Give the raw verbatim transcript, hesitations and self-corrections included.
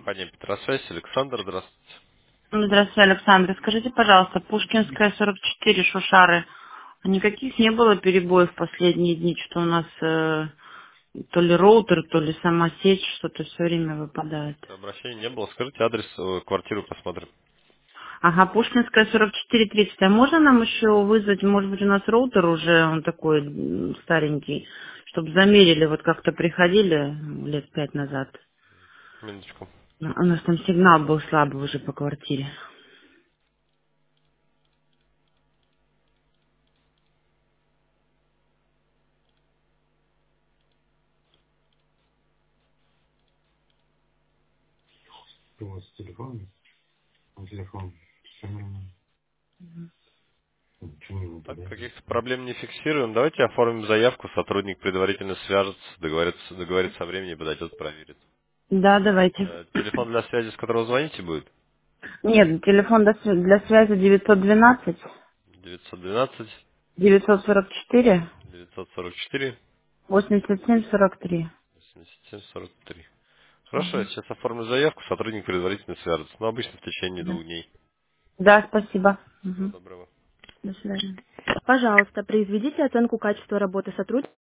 компания Петросвязь. Александр, здравствуйте. Ну, здравствуйте, Александр. Скажите, пожалуйста, Пушкинская, сорок четыре, Шушары. Никаких не было перебоев в последние дни, что у нас э, то ли роутер, то ли сама сеть, что-то все время выпадает. Обращения не было. Скажите адрес, э, квартиру посмотрим. Ага, Пушкинская, сорок четыре, тридцать. А можно нам еще вызвать, может быть, у нас роутер уже, он такой м, старенький, чтобы замерили, вот как-то приходили м, лет пять назад. Минуточку. Ну, у нас там сигнал был слабый уже по квартире. У вас телефон? А телефон? Почему не Так, выпадает? каких-то проблем не фиксируем. Давайте оформим заявку. Сотрудник предварительно свяжется, договорится, договорится о времени, подойдет, проверит. Да, давайте. Э, Телефон для связи, с которого звоните, будет? Нет, телефон для св- для связи девятьсот двенадцать. девятьсот двенадцать девятьсот сорок четыре девятьсот сорок четыре восемьдесят семь сорок три. восемьдесят семь сорок три. Хорошо, я Мгм. сейчас оформлю заявку, сотрудник предварительно свяжется. Но обычно в течение Да. двух дней. Да, спасибо. Всего Мгм. доброго. До свидания. Пожалуйста, произведите оценку качества работы сотрудника.